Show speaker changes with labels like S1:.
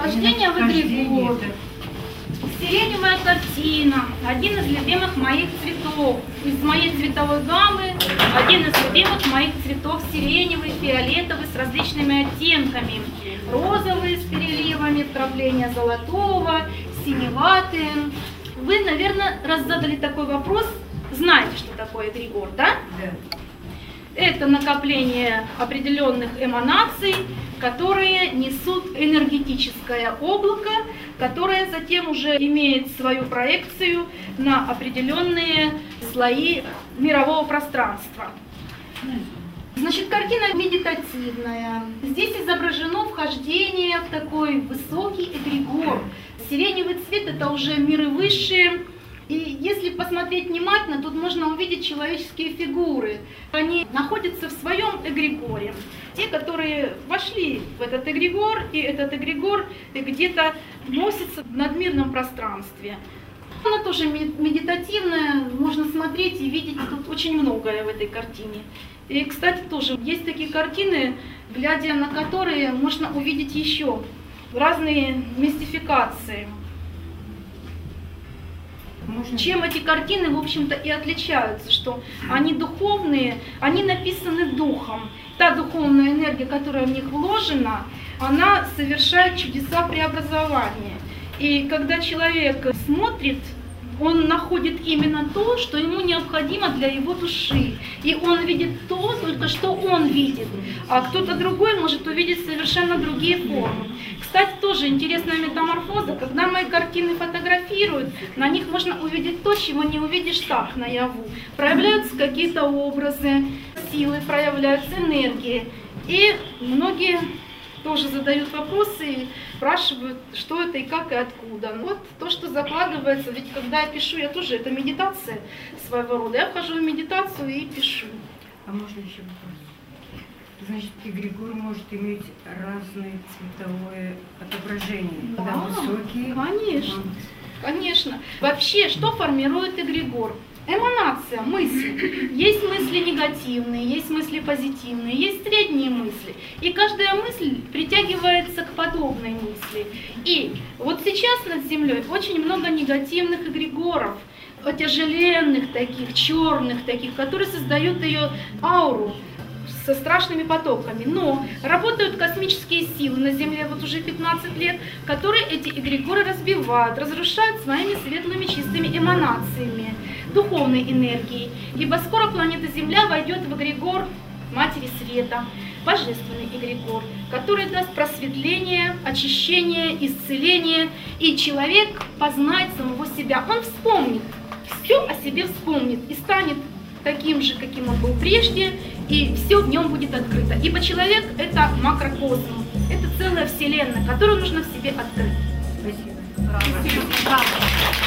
S1: Вхождение в эгрегор. Сиреневая картина. Один из любимых моих цветов. Из моей цветовой гаммы один из любимых моих цветов сиреневый, фиолетовый с различными оттенками. Розовый с переливами, вкрапления золотого, синеватые. Вы, наверное, раз задали такой вопрос, знаете, что такое эгрегор, да?
S2: Да.
S1: Это накопление определенных эманаций, которые несут энергетическое облако, которое затем уже имеет свою проекцию на определенные слои мирового пространства. Значит, картина медитативная. Здесь изображено вхождение в такой высокий эгрегор. Сиреневый цвет – это уже миры высшие. И если посмотреть внимательно, тут можно увидеть человеческие фигуры. Они находятся в своем эгрегоре. Те, которые вошли в этот эгрегор, и этот эгрегор где-то носится в надмирном пространстве. Она тоже медитативная, можно смотреть и видеть тут очень многое в этой картине. И, кстати, тоже есть такие картины, глядя на которые можно увидеть еще разные мистификации. Чем эти картины, в общем-то, и отличаются, что они духовные, они написаны духом. Та духовная энергия, которая в них вложена, она совершает чудеса преобразования. И когда человек смотрит, он находит именно то, что ему необходимо для его души. И он видит то, только что он видит. А кто-то другой может увидеть совершенно другие формы. Кстати, тоже интересная метаморфоза. Когда мои картины фотографируют, на них можно увидеть то, чего не увидишь так наяву. Проявляются какие-то образы, силы, проявляются энергии. И многие тоже задают вопросы и спрашивают, что это и как и откуда. Вот то, что закладывается, ведь когда я пишу, я тоже, это медитация своего рода. Я вхожу в медитацию и пишу.
S2: А можно еще вопрос? Значит, эгрегор может иметь разное цветовое отображение.
S1: Да,
S2: когда высокие.
S1: Конечно, конечно. Вообще, что формирует эгрегор? Эманация, мысли. Есть мысли негативные, есть мысли позитивные, есть средние мысли. И каждая мысль притягивается к подобной мысли. И вот сейчас над Землей очень много негативных эгрегоров, отяжеленных таких, черных таких, которые создают ее ауру со страшными потоками. Но работают космические силы на Земле вот уже 15 лет, которые эти эгрегоры разбивают, разрушают своими светлыми чистыми эманациями, духовной энергией. Ибо скоро планета Земля войдет в эгрегор Матери Света, божественный эгрегор, который даст просветление, очищение, исцеление, и человек познает самого себя. Он вспомнит, все о себе вспомнит и станет таким же, каким он был прежде, и все в нем будет открыто. Ибо человек – это макрокосм, это целая вселенная, которую нужно в себе открыть.
S2: Спасибо.
S1: Браво.